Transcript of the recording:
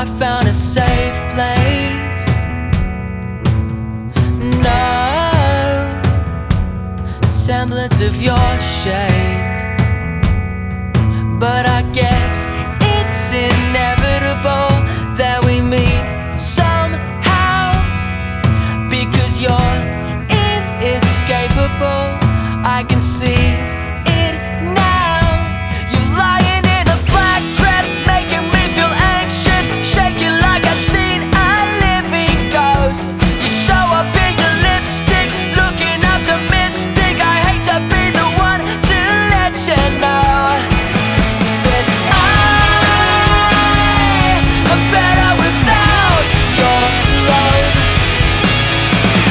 I found a safe place. No semblance of your shape, but I guess it's inevitable that we meet somehow, because you're inescapable. I can see